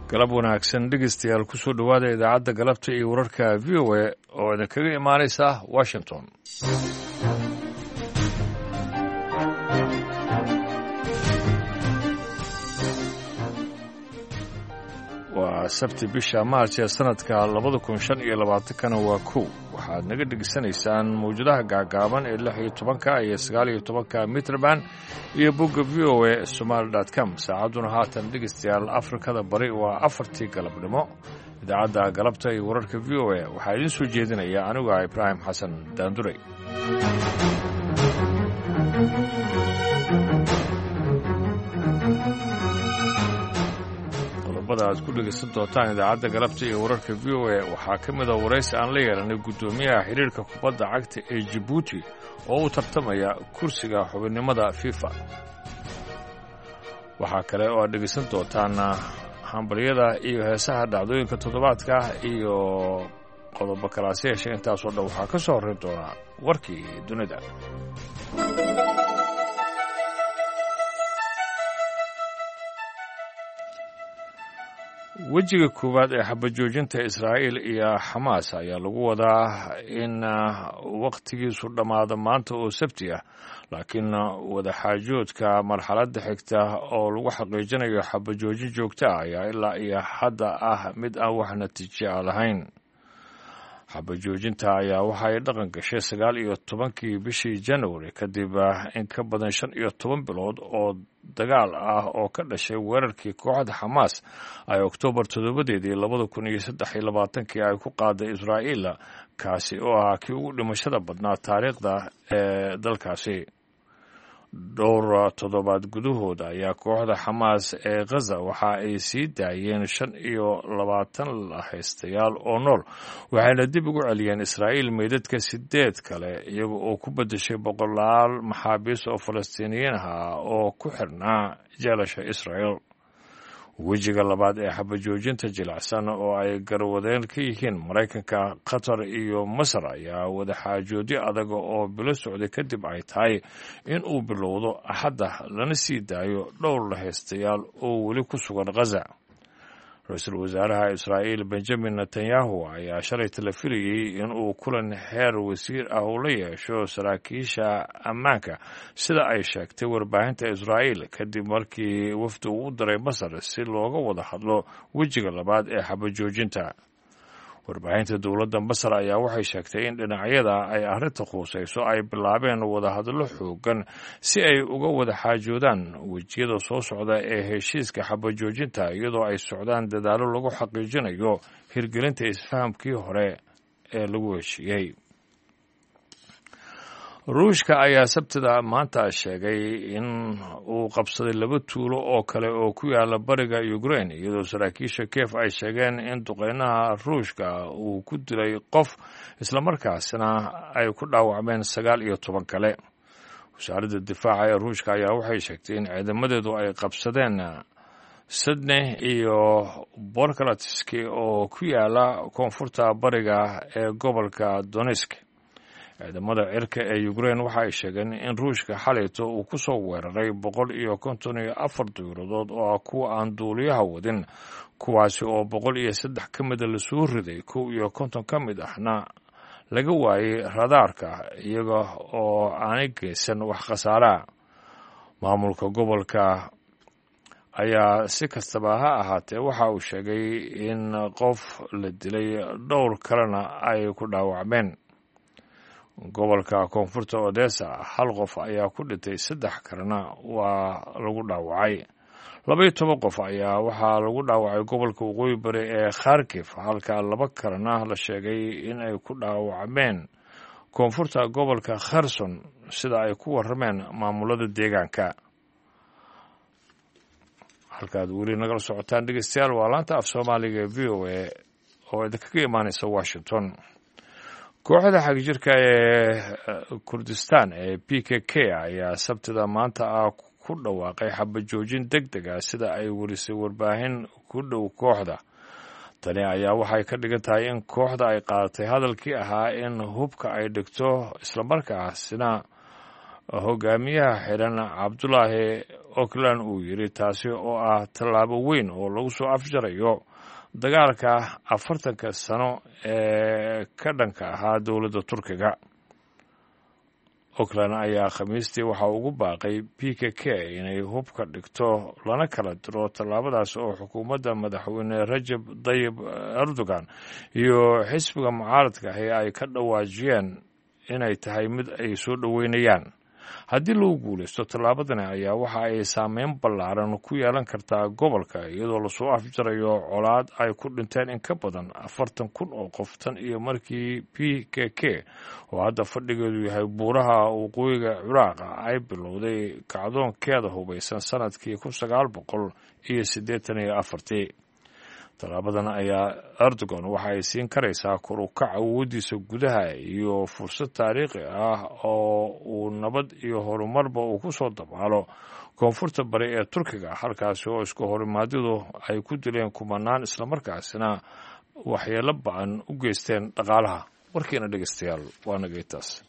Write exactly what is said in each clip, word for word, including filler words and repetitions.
galab wanaagsan dhegeystayaal ku soo dhowaada idaacadda galabta iyo wararka v o a oo idinkaga imaanaysa washington. waa sabti bisha maarch ee sanadka labada kun shan iyo labaatankana waa kow waxaad naga dhegeysanaysaan mawjadaha gaagaaban ee lix iyo tobanka iyo sagaal iyo tobanka mitrban iyo bogga v o a somaali dot com. saacadduna haatan dhegeystayaal afrikada bari waa afartii galabnimo. idaacadda galabta iyo wararka v o a waxaa idiin soo jeedinaya anigu ah ibraahim xasan daanduray. aad ku dhegeysan doontaan idaacadda galabta iyo wararka v o a waxaa ka mid a waraysi aan la yeelanay guddoomiyaha xiriirka kubadda cagta ee Djibouti oo u tartamaya kursiga xubinnimada FIFA. waxaa kale oo aad dhegeysan doontaan hambalyada iyo heesaha dhacdooyinka toddobaadka iyo qodobo kalaasi yeesha. intaasoo dhan waxaa ka soo horreyn doonaa warkii dunida. wejiga koowaad ee xabajoojinta israa'iil iyo xamaas ayaa lagu wadaa in wakhtigiisu dhammaado maanta oo sabti ah, laakiin wadaxaajoodka marxaladda xigta oo lagu xaqiijinayo xabajoojin joogto ah ayaa ilaa iyo hadda ah mid aan wax natiijo ah lahayn. xabajoojinta ayaa waxa ay dhaqan gashay sagaal iyo tobankii bishii januari kadib in ka badan shan iyo toban bilood oo dagaal ah oo ka dhashay weerarkii kooxda xamaas ay oktoobar toddobadeedii labada kun iyo saddex iyo labaatankii ay ku qaaday israa'iil, kaasi oo ahaa kii ugu dhimashada badnaa taariikhda ee dalkaasi. dhowr toddobaad gudahooda ayaa kooxda xamaas ee ghaza waxa ay sii daayeen shan iyo labaatan lahaystayaal oo nool, waxayna dib ugu celiyeen israa'iil meydadka sideed kale iyaga oo ku beddeshay boqolaal maxaabiis oo falastiiniyiin ah oo ku xirnaa jeelasha israa'iil. wejiga labaad ee xabajoojinta jilicsan oo ay garwadeen ka yihiin maraykanka, qatar iyo masar ayaa wadaxaajoodyo adaga oo bilo socday kadib ay tahay in uu bilowdo axadda lana sii daayo dhowr lahaystayaal oo weli ku sugan ghaza. ra-iisul wasaaraha israa'iil benjamin netanyahu ayaa shalay tala filayey in uu kulan heer wasiir ah uu la yeesho saraakiisha ammaanka sida ay sheegtay warbaahinta israa'iil kadib markii wafdi uu u diray masar si looga wada hadlo wejiga labaad ee xabajoojinta. warbaahinta dowladda masar ayaa waxay sheegtay in dhinacyada ay arrinta khuusayso ay bilaabeen wadahadallo xoogan si ay uga wada xaajoodaan wejiyada soo socda ee heshiiska xabajoojinta, iyadoo ay socdaan dadaallo lagu xaqiijinayo hirgelinta isfahamkii hore ee lagu heshiiyey. ruushka ayaa sabtida maanta sheegay in uu qabsaday laba tuulo oo kale oo ku yaala bariga Ukraine, iyadoo saraakiisha Kiev ay sheegeen in duqeynaha ruushka uu ku dilay qof islamarkaasina ay ku dhaawacmeen sagaal iyo toban kale. wasaaradda difaaca ee ruushka ayaa waxay sheegtay in ciidamadeedu ay qabsadeen Sydney iyo Borkalatsk oo ku yaala koonfurta bariga ee gobolka Donetsk. ciidamada cirka ee Ukraine waxa ay sheegeen in ruushka xalayto uu ku soo weeraray boqol iyo konton iyo afar diyaaradood oo kuwa aan duuliyaha wadin, kuwaasi oo boqol iyo saddex ka mida la soo riday, kow iyo konton ka mid ahna laga waayey radaarka iyaga oo aanay geysan wax khasaara. maamulka gobolka ayaa si kastaba ha ahaatee waxa uu sheegay in qof la dilay, dhowr kalena ay ku dhaawacmeen. gobolka koonfurta Odessa hal qof ayaa ku dhintay, saddex kalena waa lagu dhaawacay. laba iyo toban qof ayaa waxaa lagu dhaawacay gobolka waqooyi bari ee Kharkiv, halka laba kalena la sheegay in ay ku dhaawacmeen koonfurta gobolka Kherson sida ay ku warrameen maamulada deegaanka. halkaad weli nagala socotaan dhegeystayaal waa laanta af soomaaliga ee v o a oo idinkaga imaanaysa Washington. kooxda xagjirka ee Kurdistan ee P K K ayaa sabtida maanta ah ku dhawaaqay xabajoojin degdeg ah sida ay warisay warbaahin ku dhow kooxda. tani ayaa waxay ka dhigan tahay in kooxda ay qaadatay hadalkii ahaa in hubka ay dhigto islamarkaasina hogaamiyaha xiran Cabdulaahi Auckland uu yidhi taasi oo ah tallaabo weyn oo lagu soo afjarayo dagaalka afartanka sano ee ka dhanka ahaa dowladda Turkiga. Auckland ayaa khamiistii waxa ugu baaqay P K K inay hubka dhigto lana kala diro tallaabadaas oo xukuumadda madaxweyne Rajab Tayyip Erdogan iyo xisbiga mucaaradka ahi ay ka dhawaajiyeen inay tahay mid ay soo dhoweynayaan. Haddii lagu guulaysto tallaabadani ayaa waxa ay saameyn ballaaran ku yeelan kartaa gobolka iyadoo lasoo afjarayo colaad ay ku dhinteen in ka badan afartan kun oo qof tan iyo markii P K K oo hadda fadhigeedu yahay buuraha waqooyiga Ciraaq ay bilowday kacdoonkeeda hubaysan sanadkii kun sagaal boqol iyo siddeetan iyo afartii. Tallaabadan ayaa Erdogan waxa ay siin karaysaa kor u kaca awooddiisa gudaha iyo fursad taariikhi ah oo uu nabad iyo horumarba uu ku soo dabaalo koonfurta bari ee Turkiga, halkaasi oo isku horimaadadu ay ku dileen kumanaan islamarkaasina waxyeelo ba'an u geysteen dhaqaalaha. warkiina dhegeystayaal waa nagaytaas.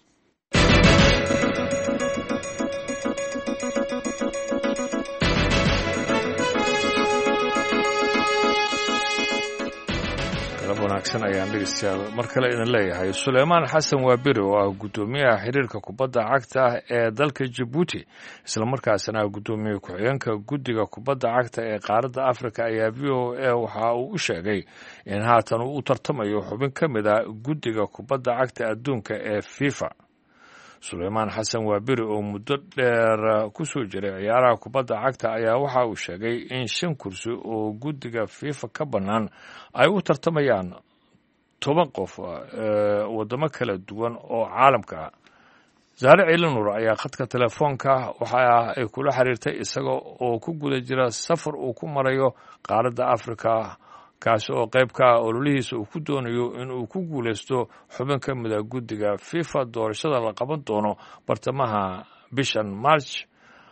wanaagsan ayaan dhegeystayaal mar kale idin leeyahay. Suleymaan Xasan Waabiri oo ah guddoomiyaha xiriirka kubadda cagta ee dalka Djibouti isla markaasna guddoomiye ku-xigeenka guddiga kubadda cagta ee qaaradda Afrika ayaa V O A waxa uu u sheegay in haatan uu u tartamayo xubin ka mid ah guddiga kubadda cagta adduunka ee FIFA. Suleymaan Xasan Waabiri oo muddo dheer ku soo jiray ciyaaraha kubadda cagta ayaa waxa uu sheegay in shan kursi oo guddiga FIFA ka bannaan ay u tartamayaan toban qof wadamo kala duwan oo caalamka ah. Zaare Ciilanuur ayaa khadka telefoonka waxa ay kula xiriirtay isaga oo ku guda jira safar uu ku marayo qaaradda Afrika kaasi oo qayb ka ah ololihiisa uu ku doonayo in uu ku guulaysto xubin ka mid ah guddiga FIFA doorashada la qaban doono bartamaha bishan March.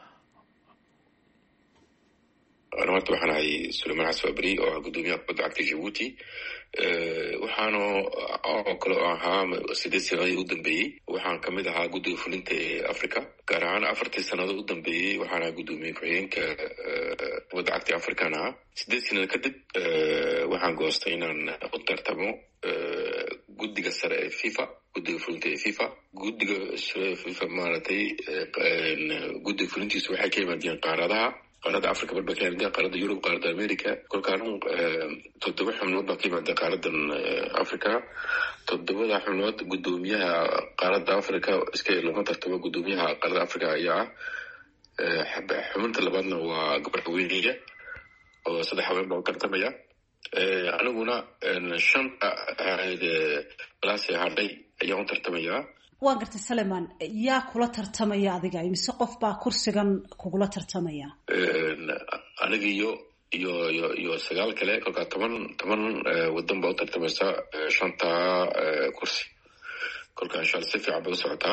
أنا مرت وحنا هاي سليمان عسوابري أو قدومي أقبض عكت جيبوتي وحنا أكل ها سدس سنة قدام بي وحنا كمدها قدوم فلنت أفريقيا كرهنا أفرت سنة قدام بي وحنا قدومي كريم ك قبض عكت أفريقيا سدس سنة كدب وحنا قاستين أن أطر تبو قد جسر فيفا قد فلنت فيفا قد جسر فيفا مالتي قد فلنتي سوي حكي مدين قارضها قارة أفريقيا بالبكين ده قارة يوروب قارة أمريكا كل كانوا تدبوا حملات باقي بعد قارة أفريقيا تدبوا حملات قدوميها قارة أفريقيا إسكال لما ترتبوا قدوميها قارة أفريقيا يا حب حملت اللي بعدنا وقبل حوينية وصدق حوين بوكر تمية أنا هنا الشنطة هذا بلاس هذي أيام ترتمية waa gartay Suleymaan yaa kula tartamaya adiga imise qof baa kursigan kugula tartamaya aniga iyo iyo iyo iyo sagaal kale kolka toban toban wadan baa u tartamaysa shanta kursi kolka insha Allah si fiican baa u socotaa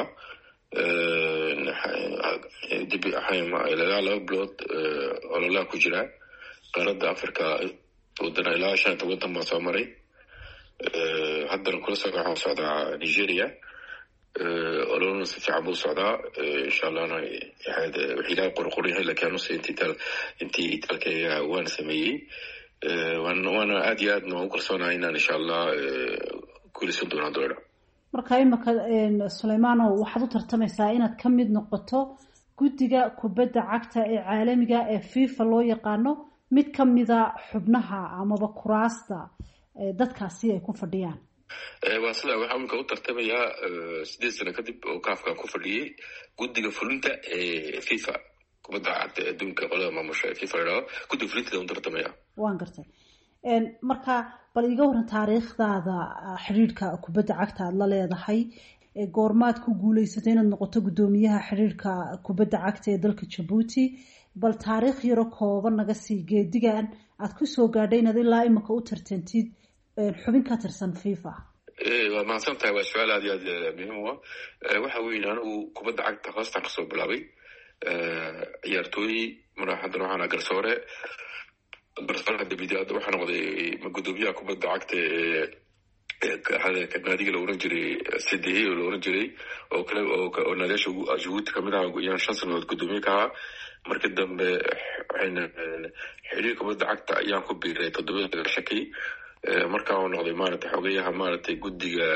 dibi ahayma ilaa laba bilood ololaa ku jira qaaradda Afrika wadana ilaa shanta wadan baa soo maray haddana kula soo waxaa socdaa Nigeria أولون سفيع أبو سعداء إن شاء الله أنا هذا وحيدا قرقوري هلا كانوا سنتي تل أنتي تل كي وان سمي وان وانا أدي أدنى وكل سنة هنا إن شاء الله كل سنة دورة. مركاي مك سليمان وحدو ترتميسا inaad ka mid noqoto guddiga kubadda cagta ee caalamiga ee FIFA loo yaqaano mid ka mid ah xubnaha ama kuraasta dadkaasi ay ku fadhiyaan. وصل وحاول كأو ترتبيها سديد سنة كذب وكافكا كفرلي قد فلنت فيفا كبدا عد دون كقلا ما مش فيفا لا قد فلنت دون ترتبيها وان قرتي إن مركا باليجورن تاريخ هذا حريرك كبدا عكتها الله لا يضحي جورمات كقولي ستين النقطة قدوميها حريرك كبدا عكتها دلك جيبوتي بل تاريخ يركو ونقصي جديان أتكسو قاعدين هذه لا إما كأو ترتنتيد xubin ka tirsan FIFA ee waa ma sabta waa su'aal aad aad muhiim ah waxa weyn anigu kubadda cagta hoostan ka soo bilaabay ee ciyaartooy maraxadan waxaan garsoore garsoore dibida waxaan noqday gudoomiyaha kubadda cagta ee naadiga la oran jiray sidee oo la oran jiray oo kale oo naadiyaasha Djibouti kamid ah ayaan shan sanadood gudoomiye ka ahaa markii dambe waxayna xiriirka kubadda cagta ayaan ku biiray toddoba shaki markaa uu noqday maaragtay xogayaha maaragtay guddiga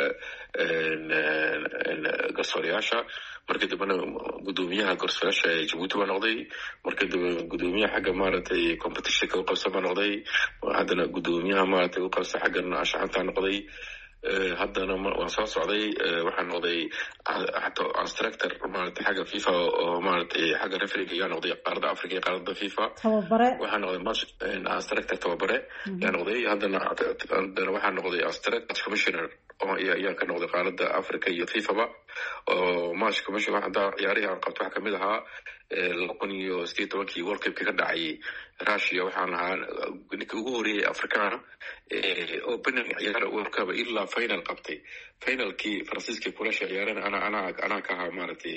garsoorayaasha markii dambena gudoomiyaha garsoorayaasha ee Djibouti baa noqday markii dambe gudoomiyaha xagga maaragtay competitionka u qabsan baa noqday haddana gudoomiyaha maaragtay u qabsan xagga ashxaanta noqday haddana waan soo socday waxaan noqday hataa instructor maaragtay xagga FIFA oo maaragtay xagga refereega ayaa noqday qaaradda Afrika iyo qaaradda FIFA tababare waxaan noqday match instructor tababare ayaa noqday haddana haddana waxaan noqday instructor commissioner oo ayaa ka noqday qaaradda Afrika iyo FIFA ba oo match commissioner hadda ciyaarihi aan qabto waxa kamid ahaa laba kun iyo sideed iyo tobankii World Cup ka dhacay Russia waxaan ahaa ninka ugu horeeyay Afrikaana ee opening ciyaar World Cup ilaa final qabtay finalkii Faransiiska kula ciyaareen ana ana ana ka ahaa maaragtay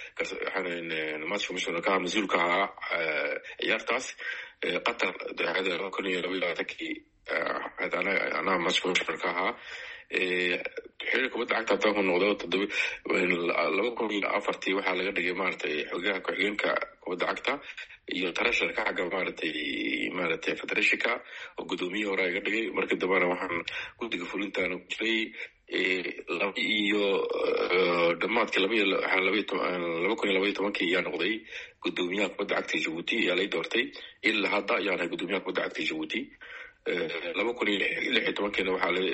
waxaan match commissioner ka mas'uulka ahaa ciyaartaas Qatar hada laba kun iyo laba iyo labaatankii ana ana match commissioner ka ahaa xiriirka kubadda cagta haddaan ku noqdo toddoba laba kun iyo afartii waxaa laga dhigay maaragtay xogaha ku-xigeenka kubadda cagta iyo tarasharka xagga maaragtay maaragtay federationka oo gudoomiye hore iga dhigay markii dambena waxaan guddiga fulintaana ku jiray laba iyo dhammaadkii laba iyo laba kun iyo laba iyo tobankii ayaa noqday gudoomiyaha kubadda cagta Djibouti ayaa lay doortay ilaa hadda ayaan ahay gudoomiyaha kubadda cagta Djibouti laba kun iyo lix iyo tobankiina waxaa la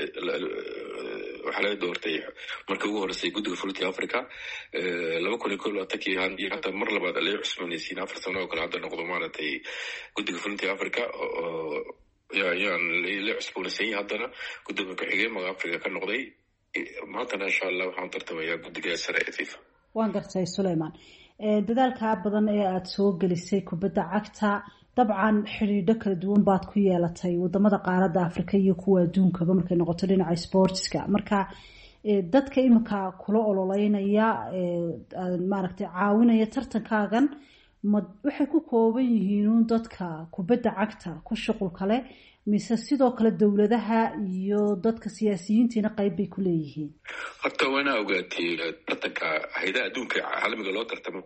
waxaa laga doortay markii ugu horeysay guddiga fulinta Afrika laba kun iyo kow iyo labaatankii iyo hadda mar labaad la cusboonaysiin afar sano oo kale hadda noqdo maaragtay guddiga fulinta Afrika oo ayaan la cusboonaysiin haddana gudoomiye ku-xigeenka Afrika ka noqday maantana insha Allah waxaan tartamayaa guddiga sare ee FIFA. waan gartay Suleymaan dadaalka badan ee aad soo gelisay kubadda cagta dabcan xiriidho kala duwan baad ku yeelatay wadamada qaaradda Afrika iyo kuwa adduunkaba markay noqoto dhinaca sportska marka dadka iminka kula ololeynaya maaragtay caawinaya tartankaagan ma waxay ku kooban yihiin dadka kubadda cagta ku shaqul kale mise sidoo kale dawladaha iyo dadka siyaasiyiintiina qayb bay ku leeyihiin horta waana ogaatay tartanka hay'adaha adduunka caalamiga loo tartamo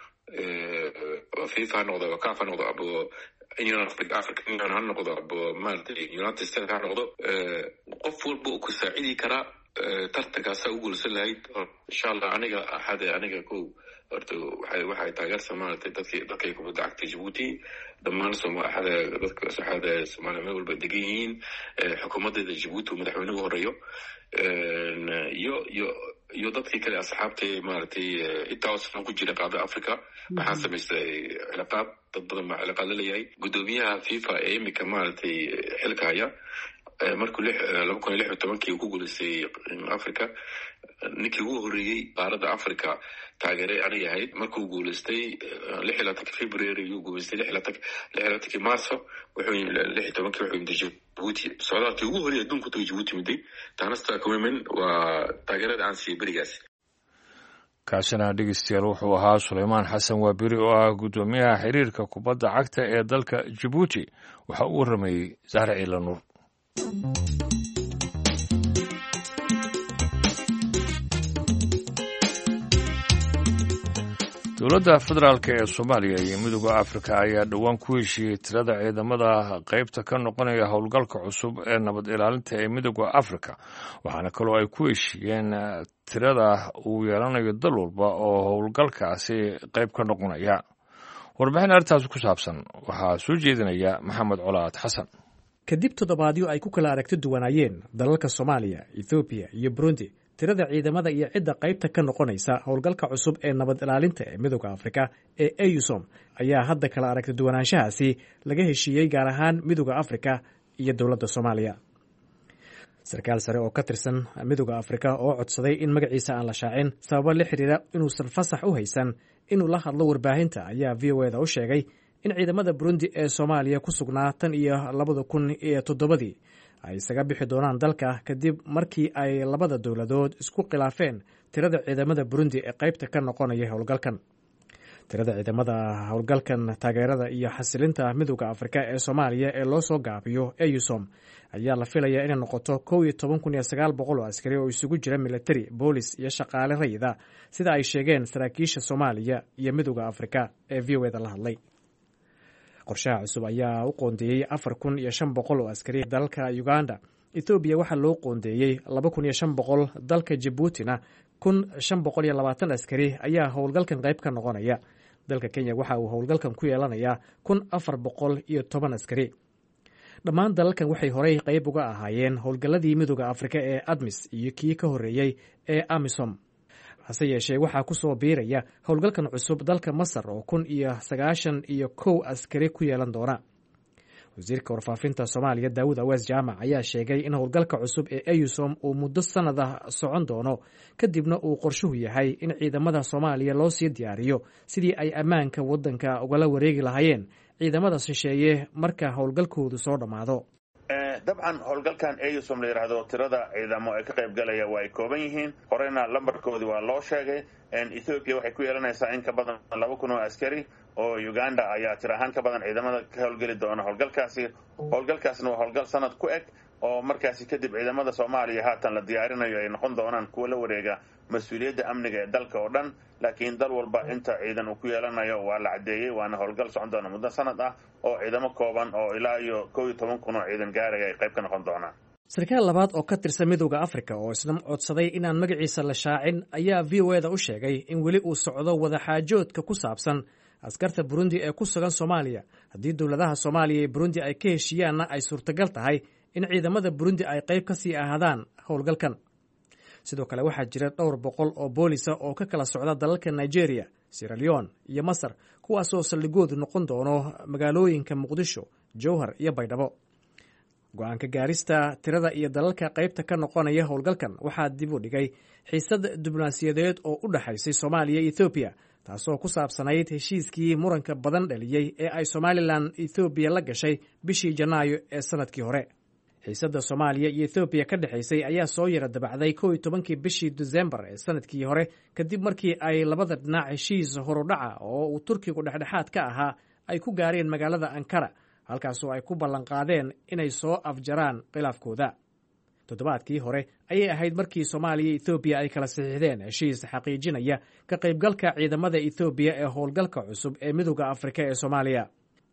FIFA noqdo CAF noqdo abo Union of African Union ha noqdo abo maaragtay United States ha noqdo qof walba uu ku saacidi karaa tartankaas ugu guulsan lahayd insha Allah aniga ahade aniga ku horta waxay waxay taageersan maaragtay dadkii dadkay kubadda cagta Djibouti dhammaan Soomaaliya dadka saxaada Soomaaliya meel walba degan yihiin xukuumadda Djibouti madaxweynuhu horeeyo iyo iyo iyo dadkii kale asxaabtay maaragtay intaas ku jira qaada Afrika waxaan samaystay cilaaqaad dad badan ma cilaaqaad leeyahay gudoomiyaha FIFA ee imika maaragtay xilka haya markuu laba kun iyo lix iyo tobankii uu ku guuleystay Afrika ninkii ugu horeeyay qaaradda Afrika taageeray aniga ahayd markuu guuleystay lix iyo labaatankii February uu guuleystay lix iyo labaatankii Maarso wuxuu lix iyo tobankii wuxuu yimid Djibouti socdaalkii ugu horeeyay adduunka ku Djibouti miday taanasta kuwimen waa taageerada aan siiyay berigaas kaasina dhegeystayaal wuxuu ahaa Suleymaan Xasan Waabiri oo ah gudoomiyaha xiriirka kubadda cagta ee dalka Djibouti waxa uu warramay Zahra Ciilanuur dowladda federaalk ee Soomaaliya iyo midowga Afrika ayaa dhawaan ku heshiiyey tirada ciidamada qaybta ka noqonaya howlgalka cusub ee nabad ilaalinta ee midowga Afrika waxaana kaloo ay ku heshiiyeen tirada uu yeelanayo dal walba oo howlgalkaasi qayb ka noqonaya warbixin arrintaas ku saabsan waxaa soo jeedinaya Maxamed Colaad Xasan kadib toddobaadyo ay ku kala aragti duwanaayeen dalalka Soomaaliya, Ethiopia iyo Burundi tirada ciidamada iyo cidda qaybta ka noqonaysa howlgalka cusub ee nabad ilaalinta ee midowga Afrika ee AUSOM ayaa hadda kala aragti duwanaanshahaasi laga heshiiyey gaar ahaan midowga Afrika iyo dowladda Soomaaliya. sarkaal sare oo ka tirsan midowga Afrika oo codsaday in magaciisa aan la shaacin sababo la xiriira inuusan fasax u haysan inuu la hadlo warbaahinta ayaa V O A da u sheegay in ciidamada Burundi ee Soomaaliya ku sugnaa tan iyo labada kun iyo toddobadii ay isaga bixi doonaan dalka kadib markii ay labada dowladood isku khilaafeen tirada ciidamada Burundi ee qaybta ka noqonaya howlgalkan. tirada ciidamada howlgalkan taageerada iyo xasilinta midowda afrika ee soomaaliya ee loo soo gaabiyo eusom ayaa la filayaa inay noqoto kow iyo toban kun iyo sagaal boqol oo askari oo isugu jira militari boolis iyo shaqaale rayida sida ay sheegeen saraakiisha soomaaliya iyo midowda afrika ee v o eda la hadlay. qorshaha cusub ayaa u qoondeeyey afar kun iyo shan boqol oo askari dalka uganda. ethoobiya waxaa loo qoondeeyey laba kun iyo shan boqol, dalka jabuutina kun shan boqol iyo labaatan askari ayaa howlgalkan qayb ka noqonaya. dalka kenya waxa uu howlgalkan ku yeelanayaa kun afar boqol iyo toban askari. dhammaan dalalkan waxay horey qayb uga ahaayeen howlgalladii midowda afrika ee admis iyo kii ka horreeyey ee amisom. hase yeeshee waxaa ku soo biiraya howlgalkan cusub dalka masar oo kun iyo sagaashan iyo kow askari ku yeelan doona. wasiirka warfaafinta soomaaliya daawud awees jaamac ayaa sheegay in howlgalka cusub ee eusom uu muddo sannad ah socon doono, kadibna uu qorshuhu yahay in ciidamada soomaaliya loo sii diyaariyo sidii ay ammaanka waddanka ugala wareegi lahaayeen ciidamada shisheeye marka howlgalkoodu soo dhammaado. dabcan howlgalkan eusom la yidhaahdo tirada ciidamo ee ka qayb galaya waa ay kooban yihiin. horeyna lambarkoodii waa loo sheegay. ethoobiya waxay ku yeelanaysaa in ka badan laba kun oo askari oo uganda ayaa tir ahaan ka badan ciidamada ka howlgeli doona howlgalkaasi. howlgalkaasna waa howlgal sanad ku eg oo markaasi kadib ciidamada soomaaliya haatan la diyaarinayo ay noqon doonaan kuwa la wareega mas-uuliyadda amniga ee dalka oo dhan. laakiin dal walba inta ciidan uu ku yeelanayo waa la caddeeyey, waana howlgal socon doona muddo sanad ah oo ciidamo kooban oo ilaa iyo kow iyo toban kun oo ciidan gaaraya ay qayb ka noqon doonaan. sarkaal labaad oo ka tirsan midowda afrika oo isna codsaday inaan magaciisa la shaacin ayaa v o eda u sheegay in weli uu socdo wadaxaajoodka ku saabsan askarta burundi ee ku sugan soomaaliya. haddii dowladaha soomaaliya iyo burundi ay ka heshiiyaanna ay suurtagal tahay in ciidamada burundi ay qayb ka sii ahaadaan howlgalkan. sidoo kale waxaa jira dhowr boqol oo boolisa oo ka kala socda dalalka nigeria, sierra leone iyo masar, kuwaasoo saldhigoodu noqon doono magaalooyinka muqdisho, jowhar iyo baydhabo. go-aanka gaarista tirada iyo dalalka qaybta ka noqonaya howlgalkan waxaa dib u dhigay xiisad diblomaasiyadeed oo u dhexaysay soomaaliya iyo ethoobiya, taasoo ku saabsanayd heshiiskii muranka badan dhaliyey ee ay somalilan ethoobiya la gashay bishii janaayo ee sanadkii hore. xiisadda soomaaliya iyo ethoobiya ka dhexaysay ayaa soo yara dabacday kow iyo tobankii bishii disembar ee sanadkii hore, kadib markii ay labada dhinac heshiis horudhaca oo uu turkigu dhexdhexaad ka ahaa ay ku gaareen magaalada ankara, halkaasoo ay ku ballanqaadeen inay soo afjaraan khilaafkooda. toddobaadkii hore ayay ahayd markii soomaaliya iyo ethoobiya ay kala saxiixdeen heshiis xaqiijinaya ka qaybgalka ciidamada ethoobiya ee howlgalka cusub ee midowda afrika ee soomaaliya.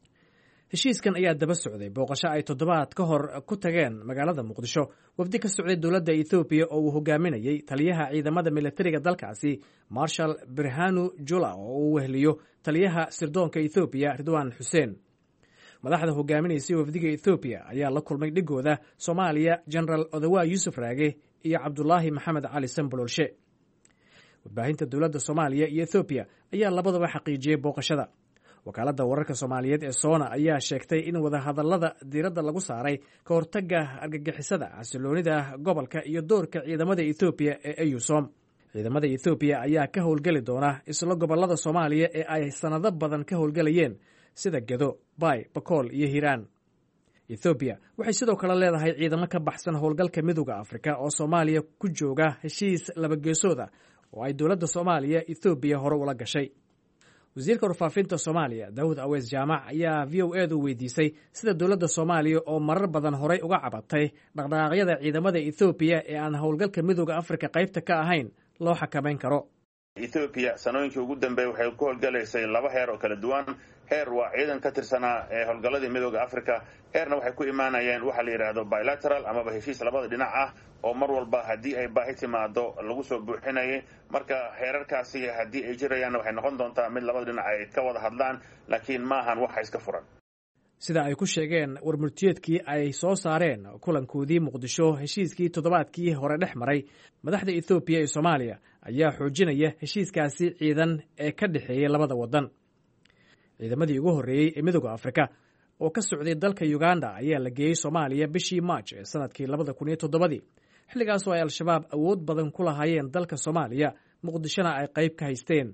heshiiskan ayaa daba socday booqasho ay toddobaad ka hor ku tageen magaalada muqdisho wafdi ka socday dowladda ethoobiya oo uu hogaaminayey taliyaha ciidamada militariga dalkaasi marshal birhanu jula oo uu wehliyo taliyaha sirdoonka ethoobiya ridwan xuseen. madaxda hogaaminaysay wafdiga ethoobiya ayaa la kulmay dhigooda soomaaliya genaraal odawa yuusuf raage iyo cabdulaahi maxamed cali sanbololshe. warbaahinta dowladda soomaaliya iyo ethoobiya ayaa labadaba xaqiijiyey booqashada. wakaaladda wararka soomaaliyeed ee soona ayaa sheegtay in wadahadallada diiradda lagu saaray ka hortagga argagixisada, xasiloonida gobolka iyo doorka ciidamada ethoobiya ee eusom. ciidamada ethoobiya ayaa ka howlgeli doona isla gobollada soomaaliya ee ay sannado badan ka howlgelayeen sida gedo, bay, bakool iyo hiiraan. ethoobiya waxay sidoo kale leedahay ciidamo ka baxsan howlgalka midowda afrika oo soomaaliya ku jooga heshiis labageesooda oo ay dowladda soomaaliya ethoobiya hore ula gashay. wasiirka warfaafinta soomaaliya daawud awees jaamac ayaa v o edu weydiisay sida dowladda soomaaliya oo marar badan horey uga cabatay dhaqdhaqaaqyada ciidamada ethoobiya ee aan howlgalka midowda afrika qaybta ka ahayn loo xakamayn karo. ethoobiya sanooyinkii ugu dambeeyey waxay ku howlgalaysay laba heer oo kala duwan. heer waa ciidan ka tirsanaa ee howlgalladii midowda africa, heerna waxay ku imaanayeen waxa la yidhaahdo bilateral amaba heshiis labada dhinac ah oo mar walba haddii ay baahi timaado lagu soo buuxinayay. marka heerarkaasi haddii ay jirayaanna waxay noqon doontaa mid labada dhinac ay ka wada hadlaan, laakiin maahan waxa iska furan. sida ay ku sheegeen warmurtiyeedkii ay soo saareen kulankoodii muqdisho, heshiiskii toddobaadkii hore dhex maray madaxda ethoobiya iyo soomaaliya ayaa xoojinaya heshiiskaasi ciidan ee ka dhexeeyey labada waddan. ciidamadii ugu horreeyey ee midowda afrika oo ka socday dalka uganda ayaa la geeyey soomaaliya bishii maaj ee sanadkii labada kun iyo toddobadii, xilligaasoo ay al-shabaab awood badan ku lahaayeen dalka soomaaliya, muqdishona ay qayb ka haysteen.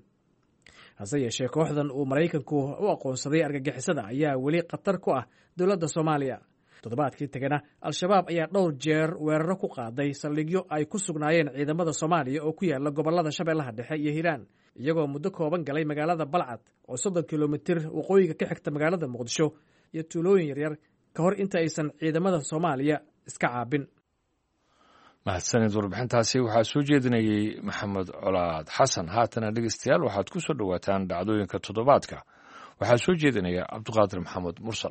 hase yeeshee kooxdan uu maraykanku u aqoonsaday argagixisada ayaa weli khatar ku ah dowladda soomaaliya. toddobaadkii tegana al-shabaab ayaa dhowr jeer weeraro ku qaaday saldhigyo ay ku sugnaayeen ciidamada soomaaliya oo ku yaala gobollada shabeellaha dhexe iyo hiiraan iyagoo muddo kooban galay magaalada balcad oo soddon kilomitir waqooyiga ka xigta magaalada muqdisho iyo tuulooyin yaryar ka hor inta aysan ciidamada soomaaliya iska caabin. mahadsanid warbixintaasi waxaa soo jeedinayey maxamed colaad xasan. haatana dhegeystayaal waxaad ku soo dhowaataan dhacdooyinka toddobaadka waxaa soo jeedinaya cabdiqaadir maxamed mursal.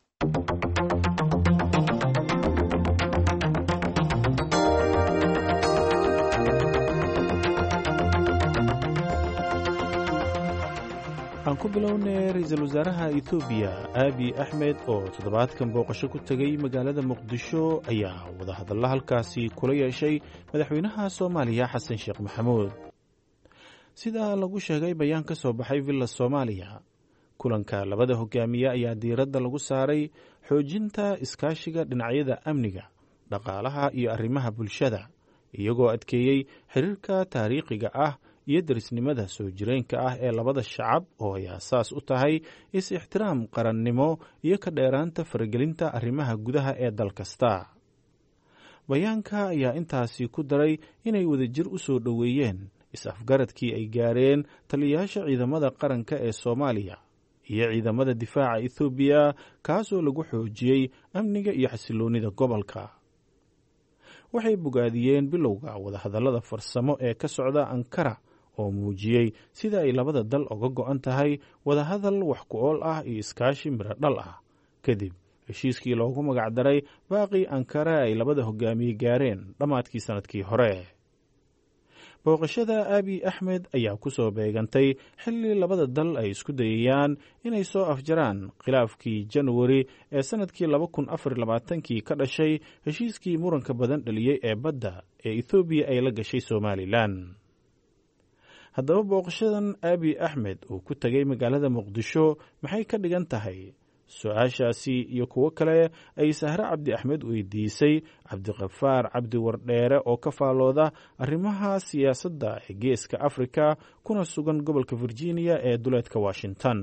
waxaan ku bilownay ra-iisul wasaaraha etoobiya aabi axmed oo toddobaadkan booqasho ku tegey magaalada muqdisho ayaa wadahadalla halkaasi kula yeeshay madaxweynaha soomaaliya xasan sheekh maxamuud. sidaa lagu sheegay bayaan ka soo baxay villa soomaaliya, kulanka labada hogaamiye ayaa diiradda lagu saaray xoojinta iskaashiga dhinacyada amniga, dhaqaalaha iyo arrimaha bulshada, iyagoo adkeeyey xiriirka taariikhiga ah iyo darisnimada soo jireenka ah ee labada shacab oo ay aasaas u tahay is-ixtiraam qarannimo iyo ka dheeraanta faragelinta arrimaha gudaha ee dal kasta. bayaanka ayaa intaasi ku daray inay wadajir u soo dhoweeyeen is-afgaradkii ay gaareen taliyayaasha ciidamada qaranka ee soomaaliya iyo ciidamada difaaca ethoobiya, kaasoo lagu xoojiyey amniga iyo xasiloonnida gobolka. waxay bogaadiyeen bilowga wadahadallada farsamo ee ka socda ankara oo muujiyey sida ay labada dal uga go'an tahay wadahadal wax ku ool ah iyo iskaashi midho dhal ah kadib heshiiskii loogu magacdaray baaqii ankara ay labada hogaamiye gaareen dhammaadkii sannadkii hore. booqashada aabi axmed ayaa ku soo beegantay xilli labada dal ay isku dayayaan inay soo afjaraan khilaafkii januari ee sannadkii laba kun afar iyo labaatankii ka dhashay heshiiskii muranka badan dhaliyey ee badda ee ethoobiya ay la gashay somalilan. haddaba booqashadan aabi axmed uu ku tegey magaalada muqdisho maxay ka dhigan tahay? su-aashaasi iyo kuwo kale ay sahre cabdi axmed weydiisay cabdiqafaar cabdi wardheere oo ka faalooda arrimaha siyaasadda ee geeska afrika kuna sugan gobolka virginia ee duleedka washington.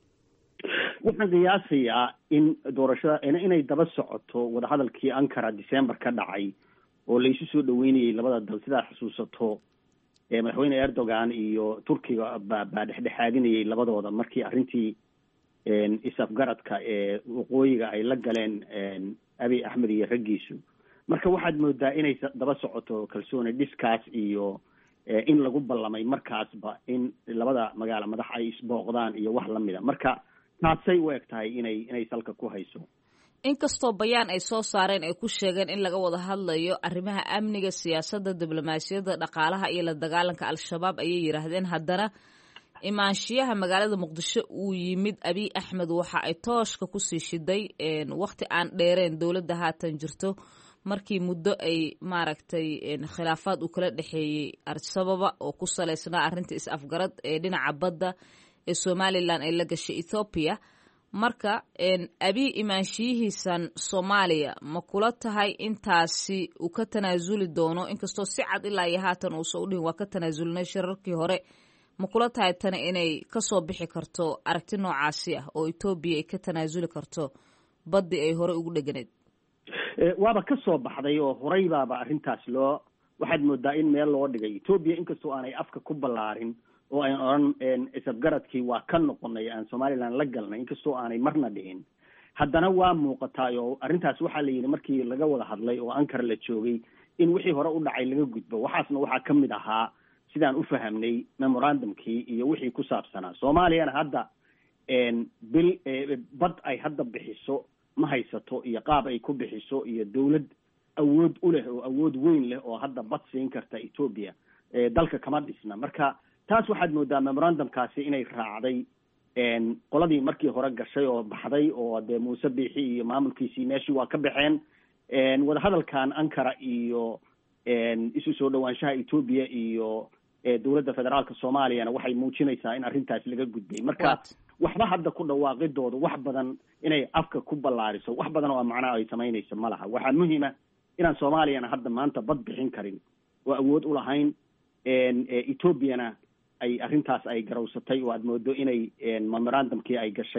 waxaan qiyaasayaa in doorashada inay daba socoto wadahadalkii ankara december ka dhacay oo laysu soo dhaweynayay labada dal. sidaad xusuusato madaxweyne erdogan iyo turkiga baa dhexdhexaadinayay labadooda markii arrintii is-afgaradka ee waqooyiga ay la galeen abiy axmed iyo raggiisu. marka waxaad moodaa inay daba socoto kalsooni dhiskaas iyo in lagu ballamay markaasba in labada magaalo madax ay isbooqdaan iyo wax lamida. marka taasay u eg tahay inay inay salka ku hayso. inkastoo bayaan ay soo saareen ay ku sheegeen in laga wada hadlayo arrimaha amniga, siyaasadda, diblomaasiyadda, dhaqaalaha iyo la dagaalanka al-shabaab ayay yidhaahdeen, haddana imaanshiyaha magaalada muqdisho uu yimid abiy axmed waxa ay tooshka kusii shiday wakhti aan dheereen dowladda haatan jirto, markii muddo ay maaragtay khilaafaad uu kala dhexeeyey arsababa oo ku salaysnaa arrinta is-afgarad ee dhinaca badda ee somalilan ay la gashay ethoobiya. marka abiy imaanshiyihiisan soomaaliya ma kula tahay intaasi uu ka tanaasuli doono? inkastoo si cad ilaa iyo haatan uusan u dhihin waa ka tanaasulnay shirarkii hore, ma kula tahay tani inay ka soo bixi karto aragti noocaasi ah oo etoobiya ay ka tanaasuli karto baddii ay hore ugu dheganeed? waaba ka soo baxday oo horey baaba arrintaas loo waxaad moodaa in meel loo dhigay. etoobiya inkastoo aanay afka ku ballaarin oo ayn odhan isafgaradkii waa ka noqonay aan somalilan la galnay, inkastoo aanay marna dhihin, haddana waa muuqataa oo arrintaas waxaa la yidhi markii laga wada hadlay oo ankara la joogay in wixii hore u dhacay laga gudbo. waxaasna waxaa ka mid ahaa sidaan u fahamnay memorandumkii iyo wixii ku saabsanaa. soomaaliyana hadda bil bad ay hadda bixiso ma haysato iyo qaab ay ku bixiso iyo dawlad awood u leh oo awood weyn leh oo hadda bad siin karta etoobiya dalka kama dhisna. marka taas waxaad moodaa memorandumkaasi inay raacday qoladii markii hore gashay oo baxday oo dee muuse biixi iyo maamulkiisii meeshii waa ka baxeen. wadahadalkan ankara iyo isu soo dhawaanshaha etoobiya iyo dowladda federaalka soomaaliyana waxay muujinaysaa in arrintaas laga gudbay. marka waxba hadda ku dhawaaqidooda wax badan inay afka ku ballaariso wax badan oo macnaha ay samaynayso ma laha. waxaa muhiima inaan soomaaliyana hadda maanta bad bixin karin oo awood u lahayn, etoobiyana ay arrintaas ay garawsatay oo aad moodo inay memorandumkii ay gashay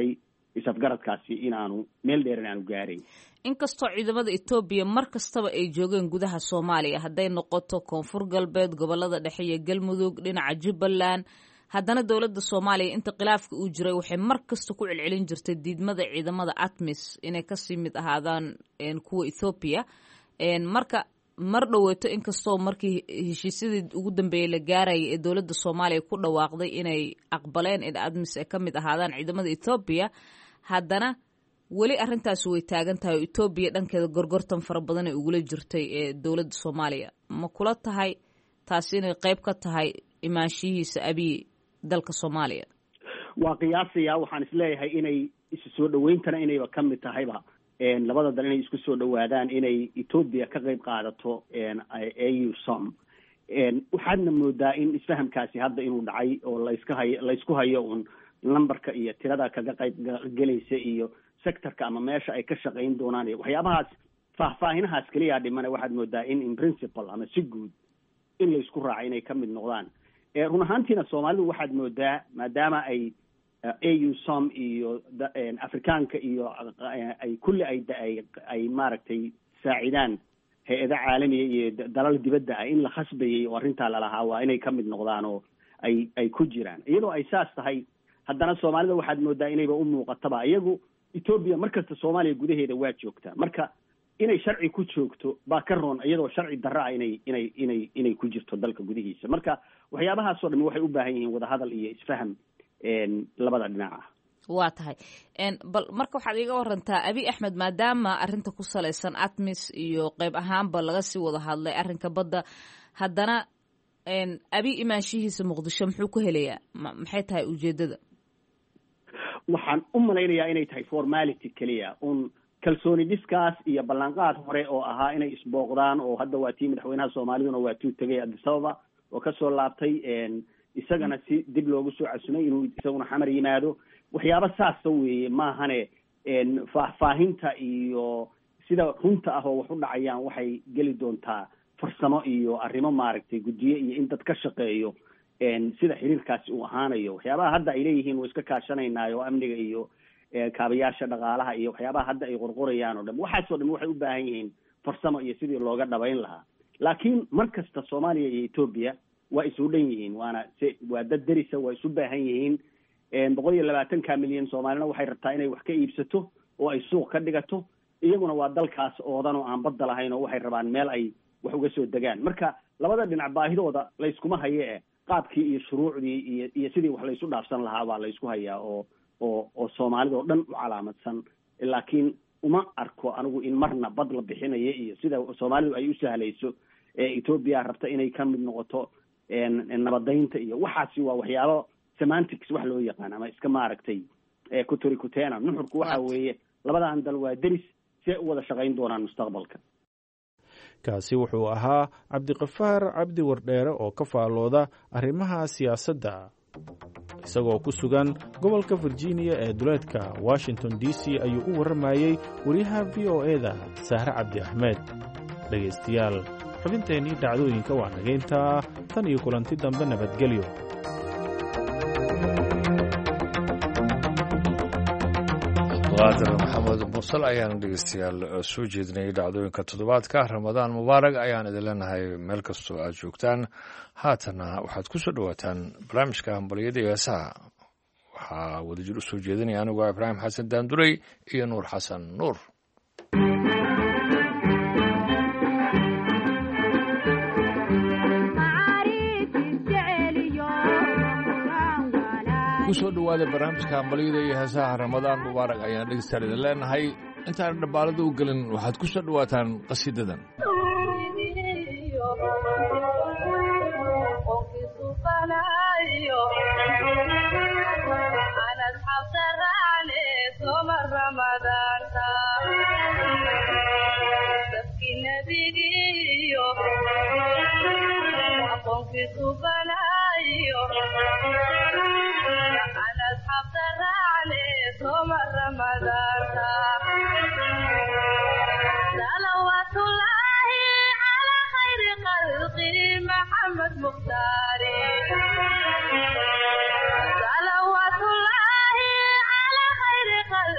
isafgaradkaasi inaanu meel dheeran aanu gaarayn. inkastoo ciidamada Ethiopia mar kastaba ay joogeen gudaha Soomaaliya hadday noqoto koonfur galbeed gobolada dhexe iyo galmudug dhinaca Jubbaland haddana dowladda Soomaaliya inta khilaafka uu jiray waxay mar kasta ku celcelin jirtay diidmada ciidamada ATMIS inay ka sii mid ahaadaan kuwa Ethiopia marka mar dhaweeto inkastoo markii heshiisyadii ugu dambeeyay la gaarayay ee dowladda Soomaaliya ku dhawaaqday inay aqbaleen in ATMIS ay ka mid ahaadaan ciidamada Ethiopia haddana weli arrintaasi way taagan tahay oo Ethiopia dhankeeda gorgortan fara badan ay ugula jirtay ee dowladda Soomaaliya ma kula tahay taasi inay qayb ka tahay imaanshihiisa Abiy dalka Soomaaliya? waa qiyaasaya waxaan isleeyahay inay isu soo dhaweyntana inayba ka mid tahayba labada dal inay isku soo dhawaadaan inay Ethiopia ka qayb qaadato A U SOM waxaadna moodaa in isfahamkaasi hadda inuu dhacay oo la iska hayo la isku hayo un numberka iyo tirada kaga qayb galaysa iyo sectorka ama meesha ay ka shaqayn doonaan iyo waxyaabahaas faahfaahinahaas kaliya dhimana waxaad moodaa in in principle ama si guud in la isku raacay inay ka mid noqdaan run ahaantiina Soomaalidu waxaad moodaa maadaama ay A U SOM iyo Afrikaanka iyo ay kulli ay ay maaragtay saacidaan hay'ada caalamiga iyo dalal dibadda ah in la khasbayay oo arrinta la lahaa waa inay ka mid noqdaan oo ay ay ku jiraan iyadoo ay saas tahay haddana Soomaalida waxaad moodaa inayba u muuqataba iyagu Ethiopia markasta Soomaaliya gudaheeda waa joogtaa marka inay sharci ku joogto baa ka roon iyadoo sharci darro ah inay inay inay inay ku jirto dalka gudihiisa marka waxyaabahaas oo dhan waxay u baahan yihiin wada hadal iyo isfaham een labada dhinac ah. waa tahay een bal marka waxaad iga warantaa Abiy Ahmed maadaama arrinta ku saleysan ATMIS iyo qayb ahaanba laga sii wada hadlay arrinka badda haddana een Abiy imaanshihiisa Muqdisho muxuu ku helayaa maxay tahay ujeedada? waxaan u malaynayaa inay tahay formality kaliya un kalsooni dhiskaas iyo ballanqaad hore oo ahaa inay isbooqdaan oo hadda waa tii madaxweynaha Soomaaliduna waa tuu tagay Addis Ababa oo ka soo laabtay een isagana si dib loogu soo casuumay inuu isaguna xamar yimaado waxyaabo saas weeye maahane een faahfaahinta iyo sida runta ah oo wax u dhacayaan waxay geli doontaa farsamo iyo arrimo maaragtay gudiye iyo in dad ka shaqeeyo een sida xiriirkaasi uu ahaanayo waxyaabaha hadda ay leeyihiin way iska kaashanaynaay oo amniga iyo kaabayaasha dhaqaalaha iyo waxyaabaha hadda ay qorqorayaan oo dhan waxaas oo dhan waxay u baahan yihiin farsamo iyo sidii looga dhabayn lahaa laakiin markasta Soomaaliya iyo Ethiopia waa isu dhan yihiin waana waa dad darisa waa isu baahan yihiin een boqol iyo labaatan ka milyan Soomaalina waxay rabtaa inay wax ka iibsato oo ay suuq ka dhigato iyaguna waa dalkaas oodan oo aan badda lahayn oo waxay rabaan meel ay wax uga soo degaan marka labada dhinac baahidooda la iskuma haye qaabkii iyo shuruucdii iyo iyo sidii wax la isu dhaafsan lahaa baa la isku hayaa oo oo oo Soomaalida oo dhan u calaamadsan laakiin uma arko anigu in marna bad la bixinayo iyo sida Soomaalidu ay u sahlayso ee Ethiopia rabta inay ka mid noqoto een nabadaynta iyo waxaasi waa waxyaabo semantics wax loo yaqaan ama iska maaragtay ee ku turi ku teena nuxurku waxa weeye labadan dal waa deris si u wada shaqayn doonaan mustaqbalka. kaasi wuxuu ahaa Cabdiqafaar Cabdi Wardheere oo ka faalooda arrimaha siyaasadda isagoo ku sugan gobolka Virginia ee duleedka Washington D C ayuu u waramayay wariyaha V O A-da Sahra Cabdi Ahmed. dhageystayaal xubinteennii dhacdooyinka waa nageyntaa tan iyo kulanti dambe nabadgelyo. qaadir maxamed mursal ayaan dhegeystayaal soo jeedinayay dhacdooyinka toddobaadka ramadaan mubaarak ayaan idin leenahay meel kastoo aad joogtaan haatana waxaad ku soo dhawaataan barnaamijka hambaliyada iyo heesaha waxaa wadajir u soo jeedinaya anigoo Ibraahim Xasan Daanduray iyo Nuur Xasan Nuur. kusoo dhawaada barnaamijka hambaliyada iyo heesaha ramadaan mubaarak ayaan dhegeystayaal idin leenahay intaan dhambaalada u gelin waxaad ku soo dhawaataan qasiidadan. صلوات الله على خير خلقه محمد مختاري صلوات الله على خير خلقه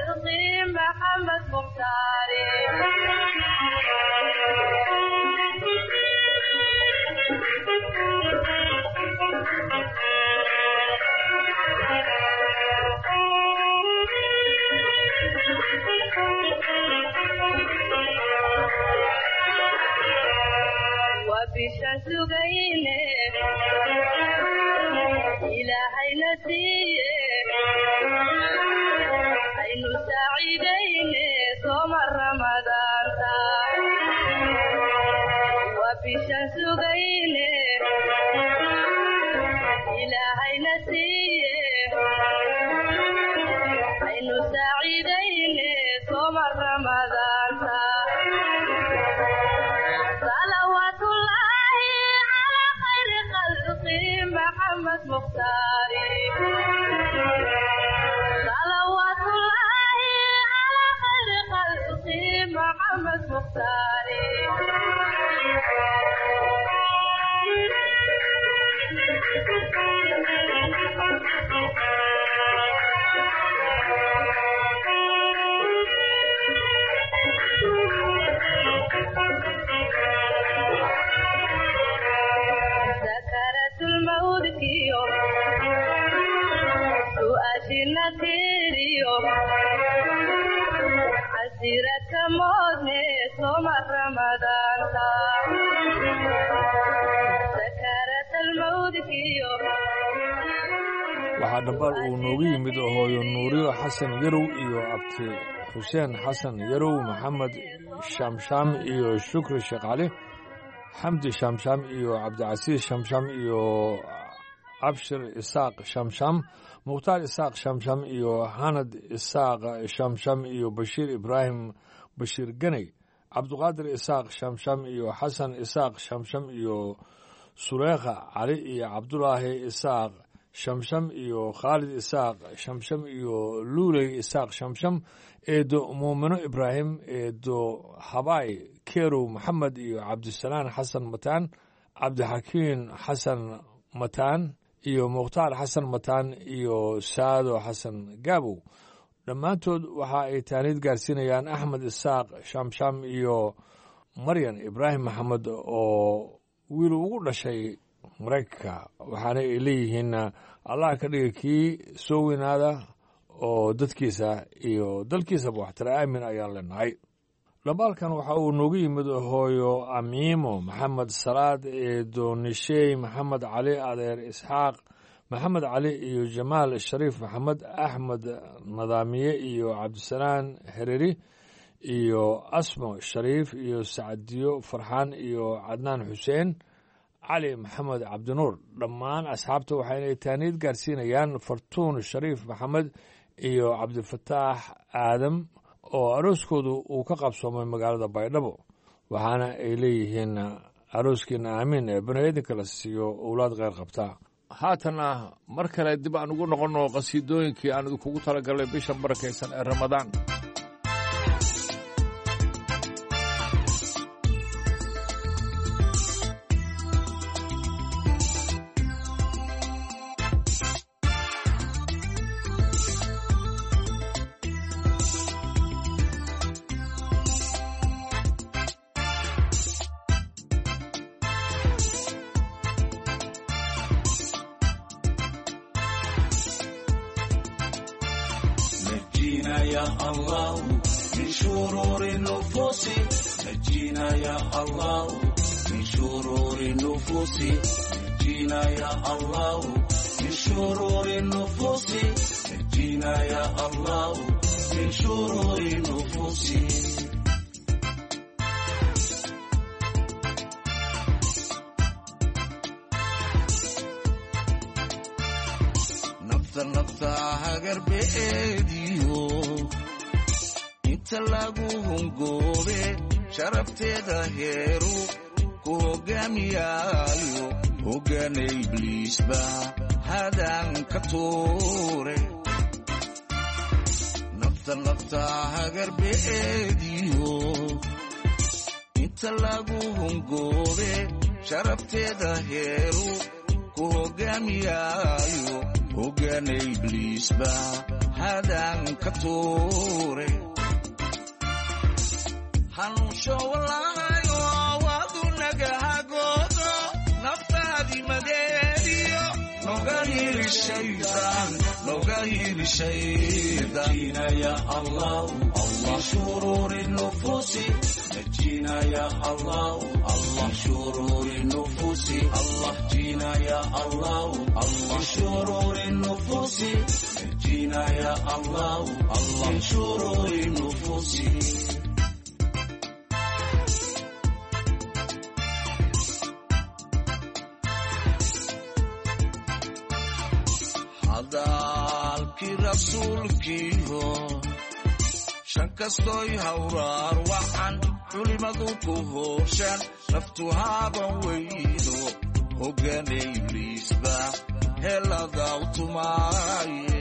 bishan sugayne ilaahayna siiye aynu saaciidayne sooma ramadaanta waa bishan sugayne ilaahayna siiye aynu saaciidayne sooma ramadaanta salawaatullaahi calaa khayri khalqi maxamed mukhtaari salawaatullaahi calaa khayri khalqi maxamed mukhtaari sakaraatulmawdkiyo su'aashina tiiriyo xasiradka moodne sooma ramadaanta sakaraatulmawdkiyo waxaa dhabaal uu noogu yimid hooyo nuuriyo xasan yarow iyo abti xuseen xasan yarow maxamed shamsham iyo shukri sheekh cali xamdi shamsham iyo cabdicasiis shamsham iyo cabshir isaaq shamsham mukhtaar isaaq shamsham iyo hanad isaaq shamsham iyo bashiir ibraahim bashiir ganey cabduqaadir isaaq shamsham iyo xasan isaaq shamsham iyo sureekha cali iyo cabdulaahi isaaq shamsham iyo khaalid isaaq shamsham iyo luuley isaaq shamsham eedo muumino ibraahim eedo habaay kerow maxamed iyo cabdisalaan xasan mataan cabdixakiin xasan mataan iyo mukhtaar xasan mataan iyo saado xasan gaabow dhammaantood waxa ay taaniid gaarsiinayaan axmed isaaq shamsham iyo maryan ibraahim maxamed oo wiil ugu dhashay maraykanka waxaana ay leeyihiin allah ka dhiga kii soo weynaada oo dadkiisa iyo dalkiisaba waxtara aamin ayaan leenahay dhambaalkan waxa uu noogu yimid hooyo amiimo maxamed salaad eedo nishey maxamed cali adeer isxaaq maxamed cali iyo jamaal shariif maxamed axmed nadaamiye iyo cabdisalaan hereri iyo asmo shariif iyo sacdiyo farxaan iyo cadnaan xuseen cali maxamed cabdinuur dhammaan asxaabta waxaynay taaniid gaarsiinayaan fartuun shariif maxamed iyo cabdifataax aadam oo arooskoodu uu ka qabsoomay magaalada baydhabo waxaana ay leeyihiin arooskiina aamiin ee baniaadinka la siiyo owlaad kheyr qabtaa haatana mar kale dib aan ugu noqonno qhasiidooyinkii aan idinkugu talagalnay bisha barakaysan ee ramadaan يا الله من شرور النفوس نجينا يا الله من شرور النفوس نجينا يا الله من شرور النفوس نجينا يا الله من شرور النفوس نفط نفط هاجر بإيديو انت لاغوهم قوبي شرفتي ظهيرو كوغامياليو وغاني إبليس با هادان كتوري نفط نفط هاجر بإيديو انت لاغوهم قوبي شرفتي ظهيرو كوغامياليو وغاني إبليس با هادان كتوري حنوشو والله ووادو نقهاقودو نفتادي مديريو نغير الشيطان نغير الشيطان نجينا يا الله الله شرور النفوس نجينا يا الله الله شرور النفوس الله جينا يا الله الله شرور النفوس نجينا يا الله الله شرور النفوس hadalkii rasuulkiiho shan kastoy hawraar waxaan culimadu ku hooshaan naftu haaban weydo hoggaanay ibliisba heladaw tumaaye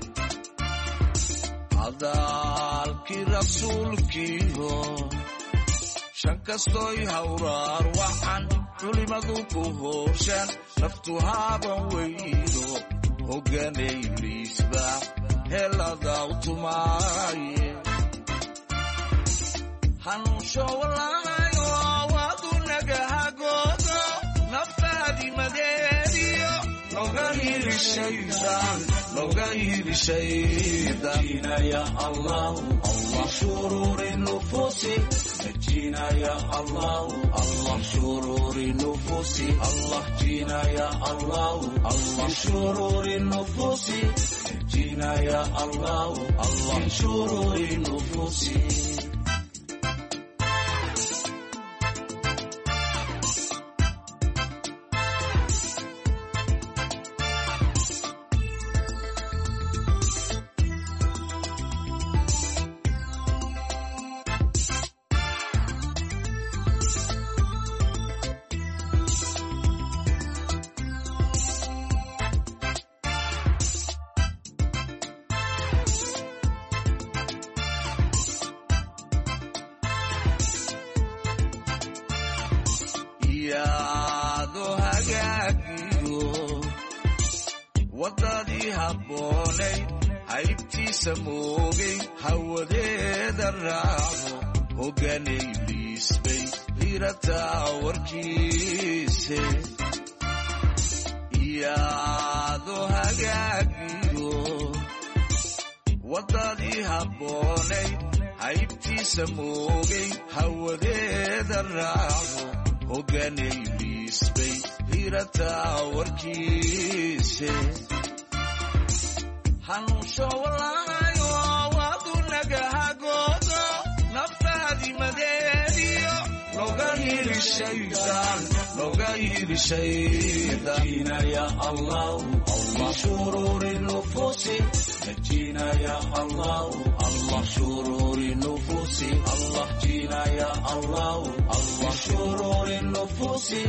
hadalkii rasuulkiiho shan kastoy hawraar waxaan culimadu ku hooshaan naftu haaban weydo hoggaanay ibliisba heladaw tumaaye hanuunsho walaayo waadu nagahagoodo naftaadii madeediyo noga hili shaydaan noga hili shaydaan najina ya allah allah shururi nufusi najina ya allah allah shururi nufusi allah jina ya allah allah shururi nufusi najina ya allah allah shururi nufusi wadadii habboonay haybtiisa moogay hawadeeda raaco hoggaanay ibliisbay hirataa warkiise iyaado hagaagiyo wadadii habboonay haybtiisa moogay hawadeeda raaco hoggaanay ibliisbay hirataa warkiise hanuunsho walaayo waadu nagahagoodo naftaadii madeediyo noga hili shaydaan noga hili shaydaan najina ya allah allah shururi nufusi najina ya allah allah shururi nufusi allah jina ya allah allah shururi nufusi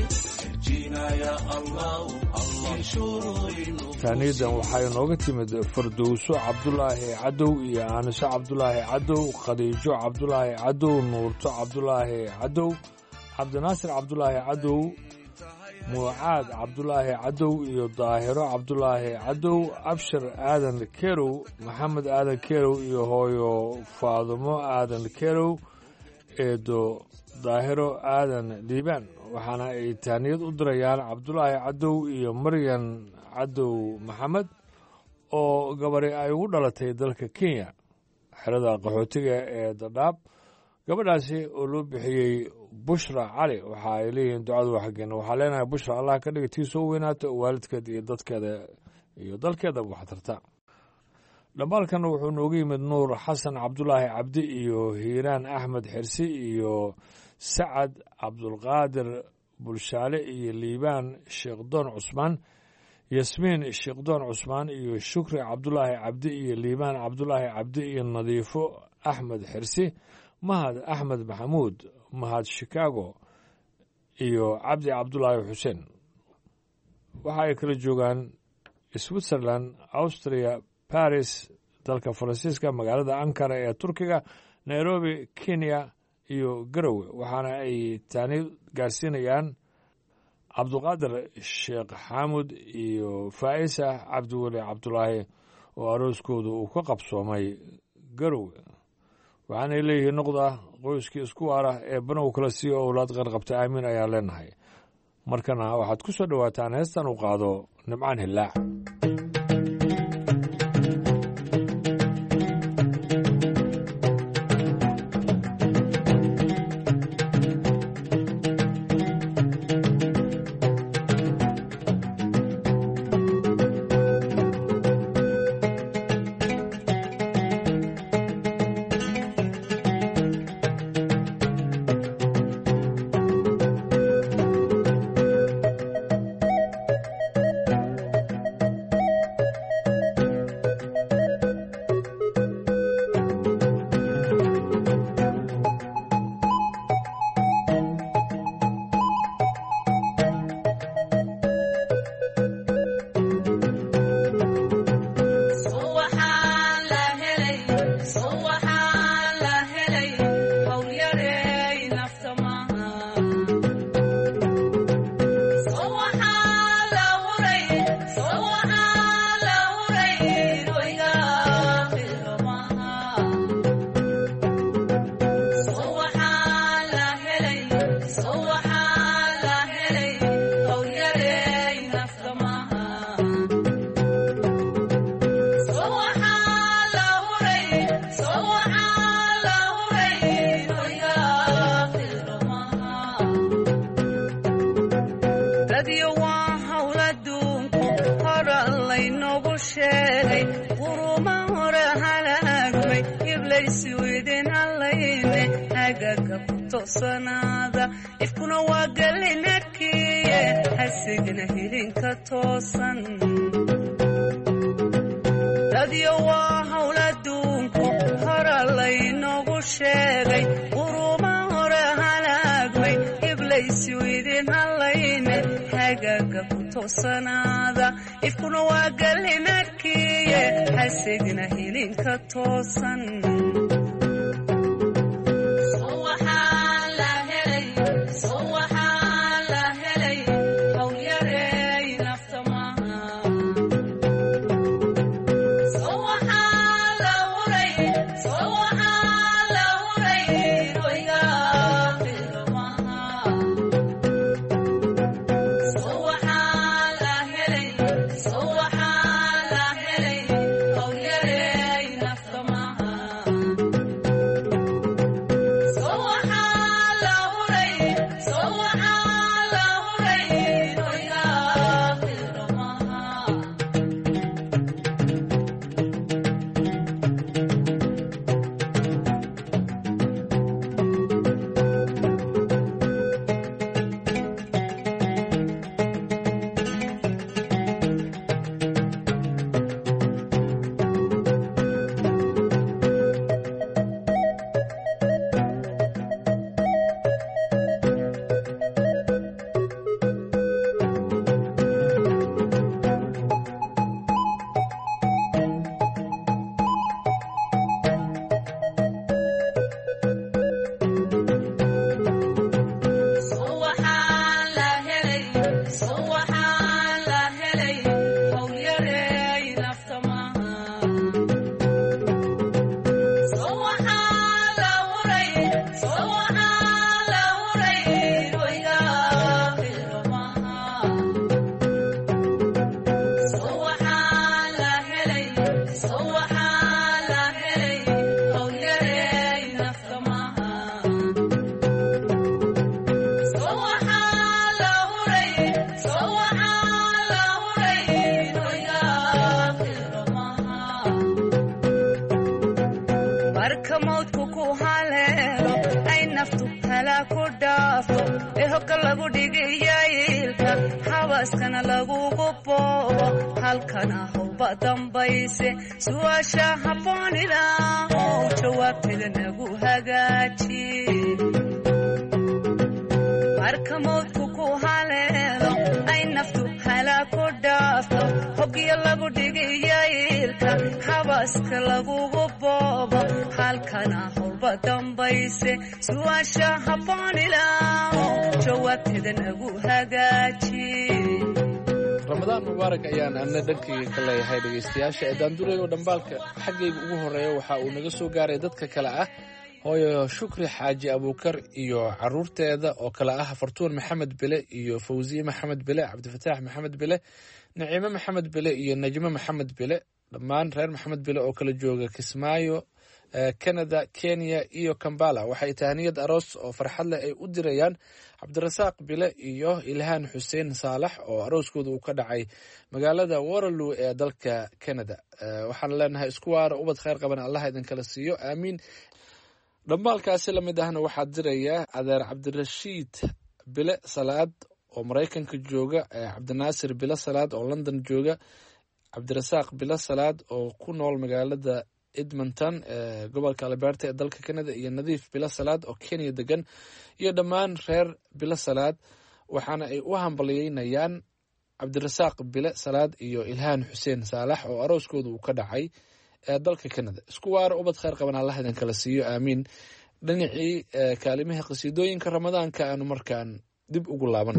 taaniyadan waxaa inooga timid fardowso cabdulaahi cadow iyo aaniso cabdulaahi cadow khadiijo cabdulaahi cadow nuurto cabdulaahi cadow cabdinaasir cabdulaahi cadow muucaad cabdulaahi cadow iyo daahiro cabdulaahi cadow abshir aadan kerow maxamed aadan kerow iyo hooyo faadumo aadan kerow eedo daahiro aadan dhiibaan waxaana ay taaniyad u dirayaan cabdulaahi cadow iyo maryan cadow maxamed oo gabari ay ugu dhalatay dalka kenya xerada qaxootiga ee dadhaab gabadhaasi oo loo bixiyey bushra cali waxa ay leeyihiin ducadu waa xaggeena waxaa leenahay bushra allah ka dhiga tii soo weynaato oo waalidkeeda iyo dadkeeda iyo dalkeedaba wax tarta dhambaalkana wuxuu nooga yimid nuur xasan cabdulaahi cabdi iyo hiiraan axmed xirsi iyo sacad cabdulqaadir bulshaale iyo liibaan sheekhdoon cusmaan yasmiin sheekhdoon cusmaan iyo shukri cabdulaahi cabdi iyo liibaan cabdulaahi cabdi iyo nadiifo axmed xirsi mahad axmed maxamuud mahad shikaago iyo cabdi cabdulaahi xuseen waxa ay kala joogaan switzerland austria baris dalka faransiiska magaalada ankara ee turkiga nairobi kenya iyo garowe waxaana ay taani gaarsiinayaan cabduqaadir sheekh xaamud iyo faa'isa cabdiweli cabdulaahi oo arooskooda uu ka qabsoomay garowe waxaanay leeyihiin noqda qoyskii isku waara ee banow kala siiyo owlaad qarqabta aamiin ayaan leenahay markana waxaad ku soo dhowaataan heestan uu qaado nimcaan hillaac toosanaada ifkuna waa galinadkiye hasigna hilinka toosan dadyo waa hawl adduunku hora laynoogu sheegay quruma hore halaagmay iblaysu idin hallayne hagaaga ku toosanaada ifkuna waa galinadkiye hasigna hilinka toosan su'aasha habboonida oo jawaabteeda nagu hagaaji marka mawdku ku haleelo ay naftu halaa ku dhaafto hoggiyo lagu dhigiyo ilka xabaaska lagugu boobo halkana howlba dambayse su'aasha habboonida oo jawaabteeda nagu hagaaji ramadaan mubaarak ayaan ana dhankayga ka leeyahay dhegaystayaasha ee daanduray oo dhambaalka xaggayga ugu horreeya waxa uu naga soo gaaray dadka kale ah hooyo shukri xaaji abuukar iyo caruurteeda oo kale ah fartuun maxamed bile iyo fawsiye maxamed bile cabdifataax maxamed bile naciime maxamed bile iyo najme maxamed bile dhammaan reer maxamed bile oo kala jooga kismaayo canada kenya iyo kambala waxay tahaniyad aroos oo farxad leh ay u dirayaan cabdirasaaq bile iyo ilhaan xuseen saalax oo arooskooda uu ka dhacay magaalada waterloo ee dalka canada waxaan leenahay isku waara ubad khayr qaban allah idinkala siiyo aamiin dhambaalkaasi lamid ahna waxaa diraya adeer cabdirashiid bile salaad oo maraykanka jooga cabdinaasir bile salaad oo london jooga cabdirasaaq bile salaad oo ku nool magaalada edmonton ee gobolka alberta ee dalka canada iyo nadiif bilo salaad oo kenya degan iyo dhammaan reer bilo salaad waxaana ay u hambalyeynayaan cabdirasaaq bile salaad iyo ilhaan xuseen saalax oo arooskooda uu ka dhacay ee dalka canada isku waara ubad khayr qaban allah idin kala siiyo aamiin dhinacii kaalimaha qasiidooyinka ramadaanka aanu markaan dib ugu laaban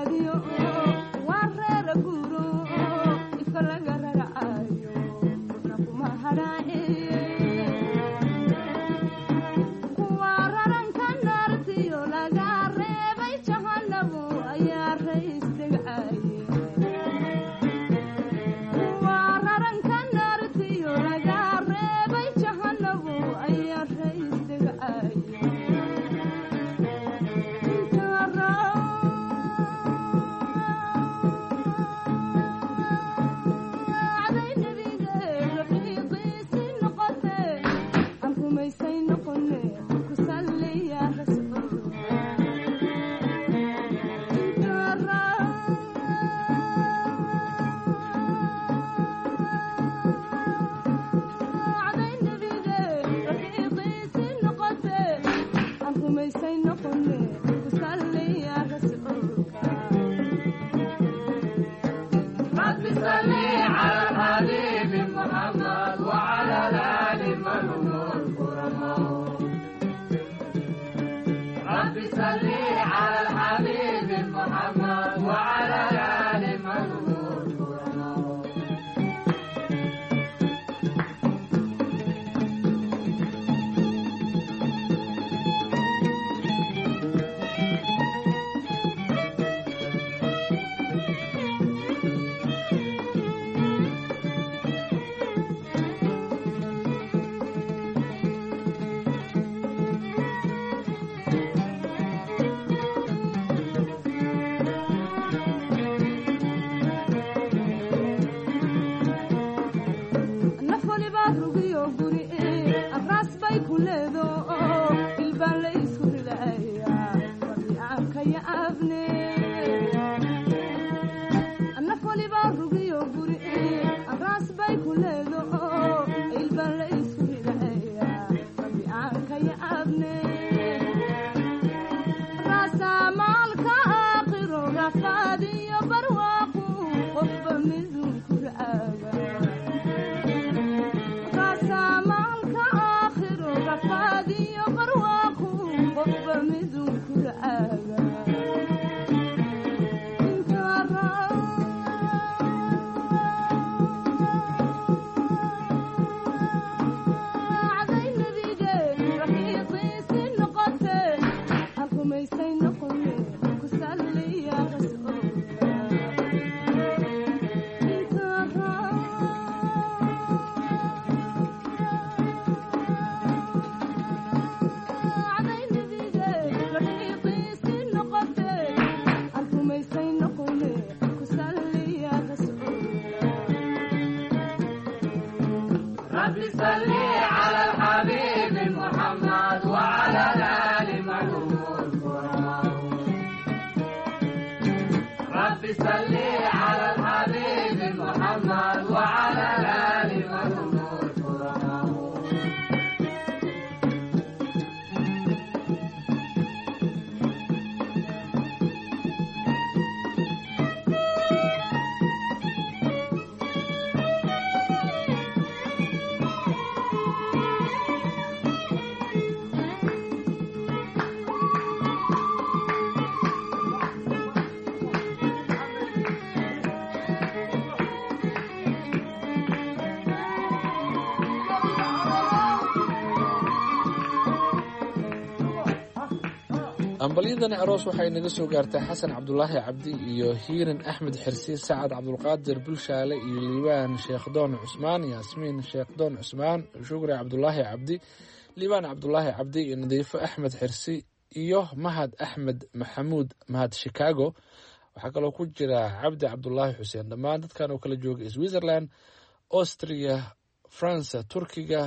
ambalyadani aroos waxay naga soo gaartay xasan cabdulaahi cabdi iyo hiirin axmed xirsi sacad cabdulqaadir bulshaale iyo liibaan sheekhdoon cusmaan yaasmiin sheekhdoon cusmaan shukri cabdulaahi cabdi liibaan cabdulaahi cabdi iyo nadiifo axmed xirsi iyo mahad axmed maxamuud mahad shikaago waxaa kaloo ku jira cabdi cabdulaahi xuseen dhammaan dadkan oo kala jooga switzerland austria faransa turkiga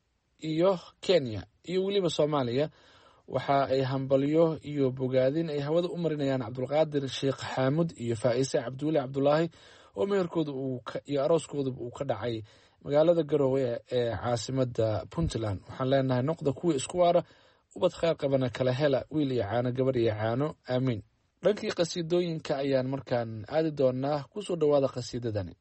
iyo kenya iyo weliba soomaaliya waxa ay hambalyo iyo bogaadin ay hawada u marinayaan cabdulqaadir sheekh xaamud iyo faa'ise cabdulle cabdulaahi oo meherkooda iyo arooskooda uu ka dhacay magaalada garoowe ee caasimada puntland waxaan leenahay noqda kuwii isku waara ubad kheyr qabana kala hela wiil iyo caano gabar iyo caano aamiin dhankii qasiidooyinka ayaan markaan aadi doonaa kusoo dhowaada qasiidadani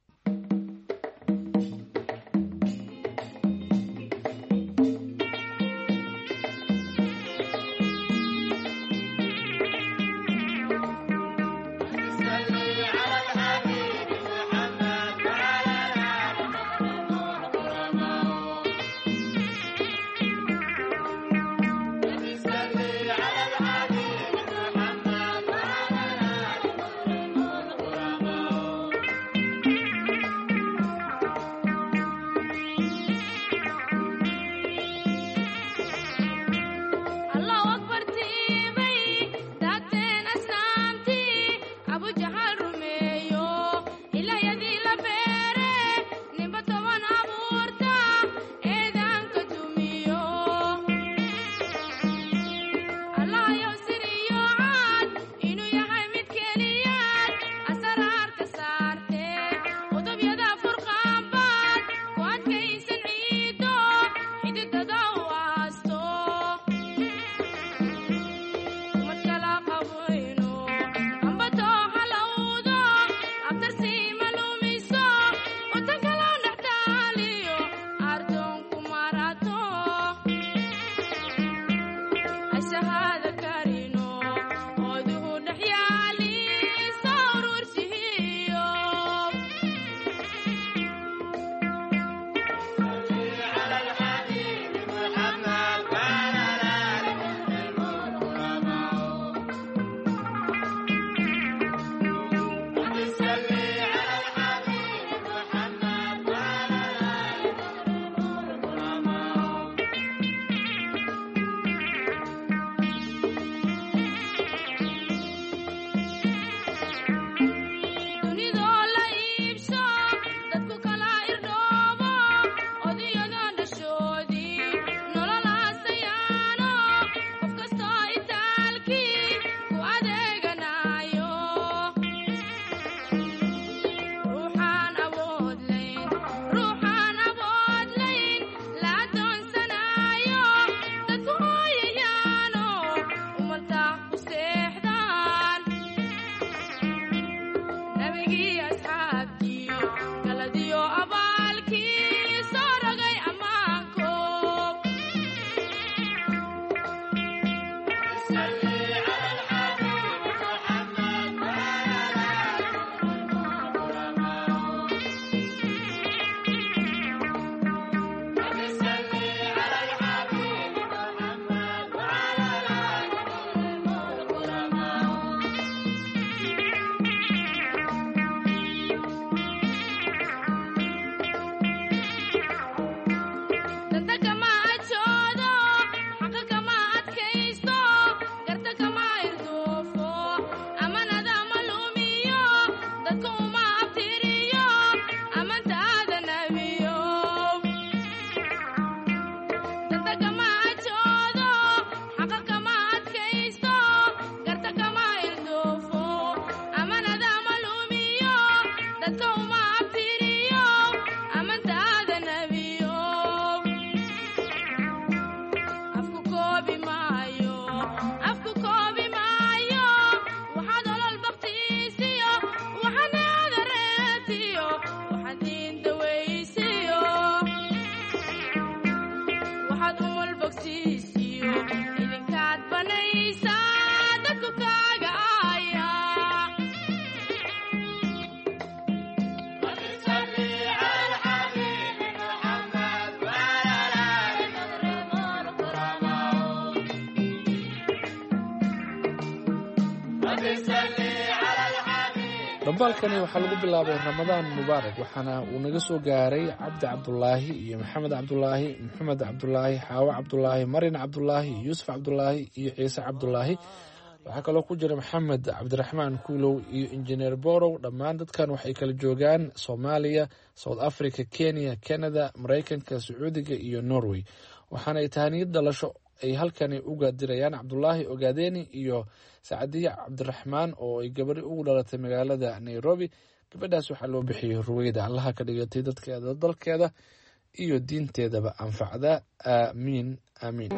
dhambaalkani waxaa lagu bilaabay ramadaan mubaarak waxaana uu naga soo gaaray cabdi cabdulaahi iyo maxamed cabdulaahi maxamed cabdulaahi xaawo cabdulaahi marin cabdulaahi yuusuf cabdulaahi iyo ciise cabdulaahi waxaa kaloo ku jira maxamed cabdiraxmaan kuulow iyo injineer borow dhammaan dadkan waxay kala joogaan soomaaliya south africa kenya canada maraykanka sacuudiga iyo norway waxaana ay tahaniyad dhalasho ay halkani uga dirayaan cabdulaahi ogaadeni iyo sacadiya cabdiraxmaan oo ay gabari ugu dhalatay magaalada nairobi gabadhaas waxaa loo bixiyey ruweyda allaha ka dhigatay dadkeeda dalkeeda iyo diinteedaba anfacda aamiin aamiin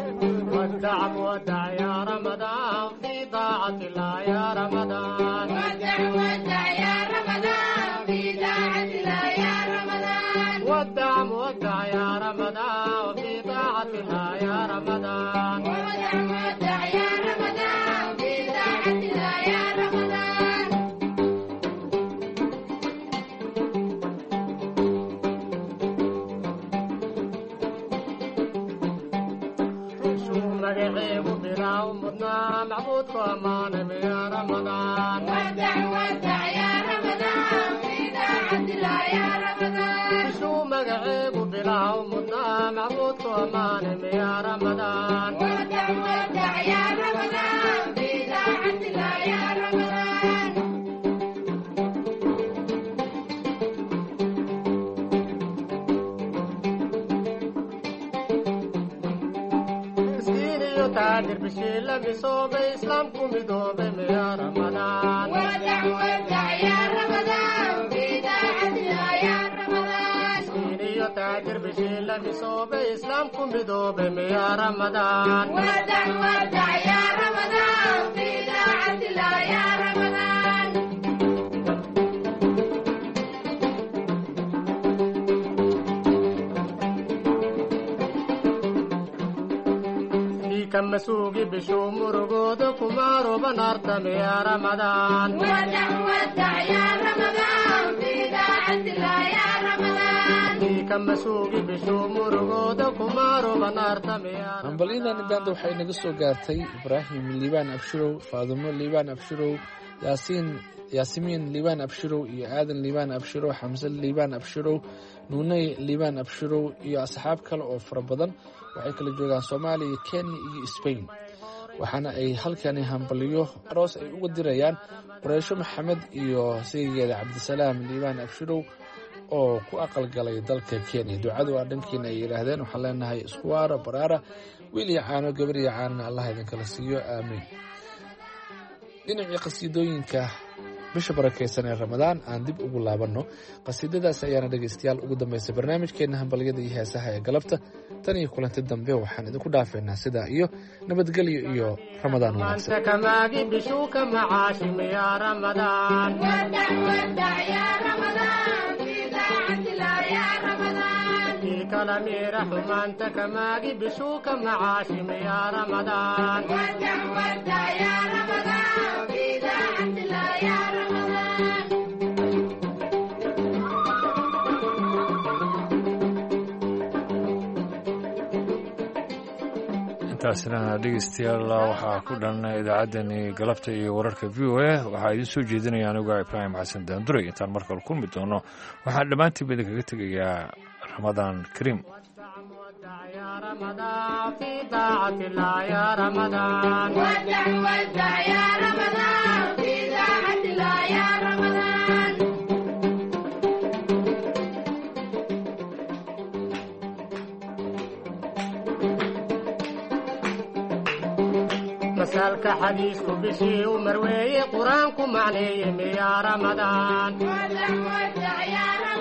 masuugi bishu murugooda kumaaro banaartame ya ramadaan wadac wadac ya ramadaan bidaacadila ya ramadaan ka masuugi bishu murugooda kumaaro banaartame ya hambalyadan intaanta waxay naga soo gaartay ibraahim liibaan abshirow faadumo liibaan abshirow yaasiin yaasimiin liibaan abshirow iyo aadan liibaan abshirow xamse liibaan abshirow nuunay liibaan abshirow iyo asxaab kale oo fara badan waxay kala joogaan soomaaliya kenya iyo spain waxaana ay halkani hambalyo aroos ay uga dirayaan qoreysho maxamed iyo saygeeda cabdisalaam liibaan abshirow oo ku aqalgalay dalka kenya ducadu waa dhankiina ay yidhaahdeen waxaan leenahay isku waara baraara wiil iyo caano gabar iyo caanana allah idinkala siiyo aamiin dhinacii qasiidooyinka bisha barakeysan ee ramadaan aan dib ugu laabanno qasiidadaas ayaana dhegaystayaal ugu dambaysay barnaamijkeenna hambalyada iyo heesaha ee galabta tan iyo kulanti dambe waxaan idinku dhaafeynaa sidaa iyo nabadgelyo iyo ramadaan intaasna dhegeystayaal waxaa ku dhan idaacaddani galabta iyo wararka v o a waxaa idiin soo jeedinaya aniga ibraahim xasan daanduray intaan markale kulmi doono waxaan dhammaantiiba idinkaga tegayaa ramadaan kariim masalka xadiisku bishii u marweeye qur-aanku macneeye miyaa ramadaan